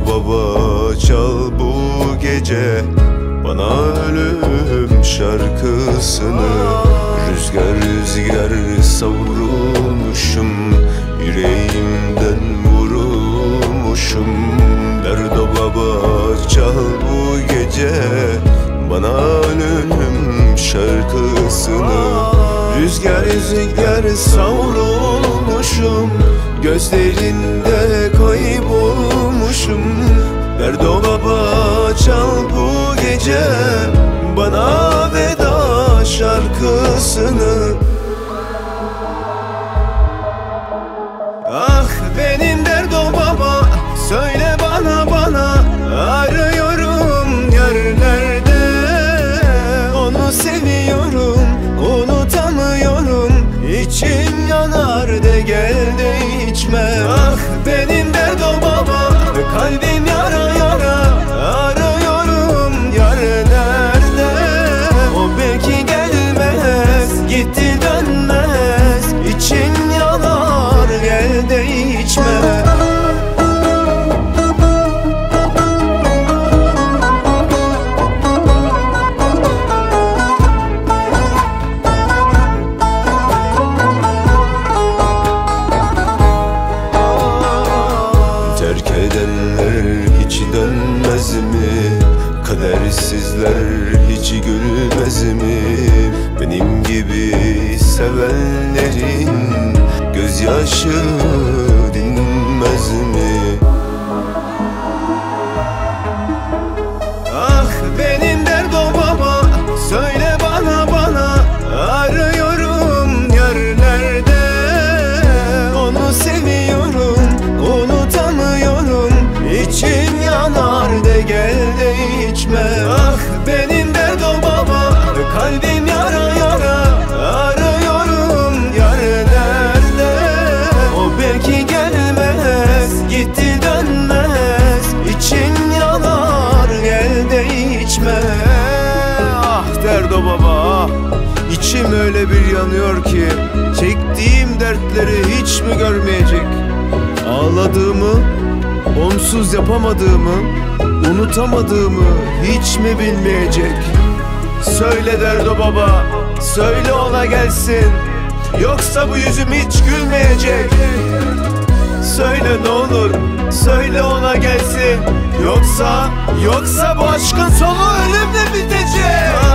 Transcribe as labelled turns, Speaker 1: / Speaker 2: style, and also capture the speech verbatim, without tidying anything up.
Speaker 1: Derdo baba çal bu gece bana ölüm şarkısını. Rüzgar rüzgar savrulmuşum, yüreğimden vurulmuşum. Derdo baba çal bu gece bana ölüm şarkısını. Rüzgar rüzgar savrulmuşum, gözlerinde kaybolmuşum. Derdo baba çal bu gece bana veda şarkısını. Ah benim Derdo baba, söyle bana bana, arıyorum yerlerde. Onu seviyorum, unutamıyorum, içim yanar de gel de içme. Ah benim Derdo baba, kalbim yara yara, arıyorum yerlerde. O belki gelmez, gitti dönmez, içim yanar gel de içme. Terk edenler hiç dönmez mi? Kadersizler hiç gülmez mi? Benim gibi sevenlerin gözyaşı dinmez mi? Ah benim Derdo baba, söyle bana bana, arıyorum yerlerde. Onu seviyorum, unutamıyorum, içim yanar de gel de içme. Ah benim Derdo baba, kalbim yara yara, arıyorum yerlerde. O belki gelmez, gitti dönmez, içim yanar gel de içme. Ah Derdo baba, içim öyle bir yanıyor ki, çektiğim dertleri hiç mi görmeyecek? Ağladığımı, onsuz yapamadığımı, unutamadığımı hiç mi bilmeyecek? Söyle Derdo baba, söyle ona gelsin, yoksa bu yüzüm hiç gülmeyecek. Söyle ne olur, söyle ona gelsin, yoksa, yoksa bu aşkın sonu ölümle bitecek.